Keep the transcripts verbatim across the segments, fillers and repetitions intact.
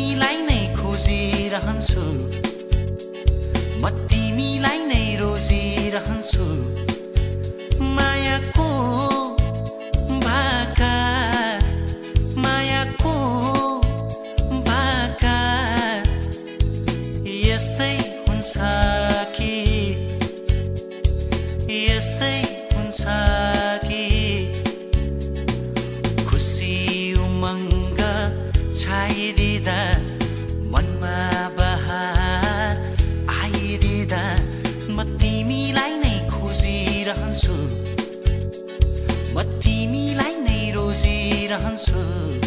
तिमीलाई नै खोजिरहन्छु, म तिमीलाई नै रोजिरहन्छु। मायाको भाका, मायाको भाका यस्तै हुन्छ कि, यस्तै हुन्छ कि। खुसी उमङ्ग छाइदिँदा, मनमा बहार आइदिँदा, म तिमीलाई नै खोजिरहन्छु, म तिमीलाई नै रोजिरहन्छु।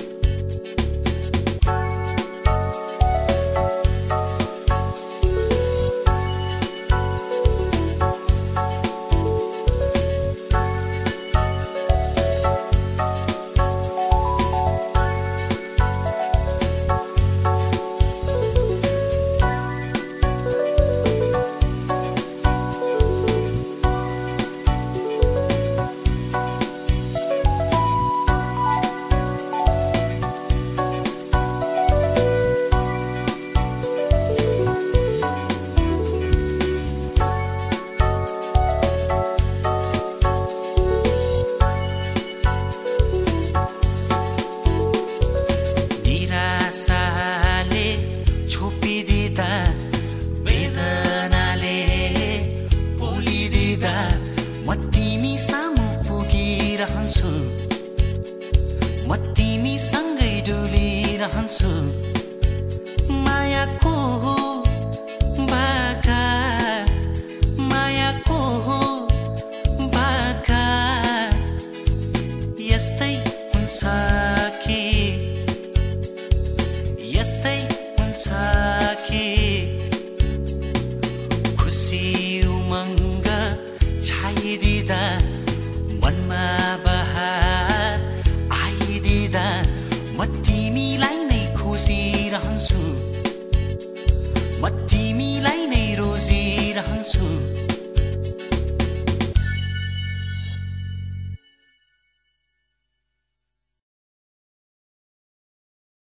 निराशाले छोपिदिँदा, वेदनाले बोलिदिँदा, म तिमी सामु पुगिरहन्छु, म तिमीसँगै डुलिरहन्छु। मायाको भाका, मायाको भाका यस्तै हुन्छ कि, यस्तै हुन्छ कि। खुसी उमङ्ग छाइदिँदा, मनमा बहार आइदिँदा, म तिमीलाई नै खोजिरहन्छु,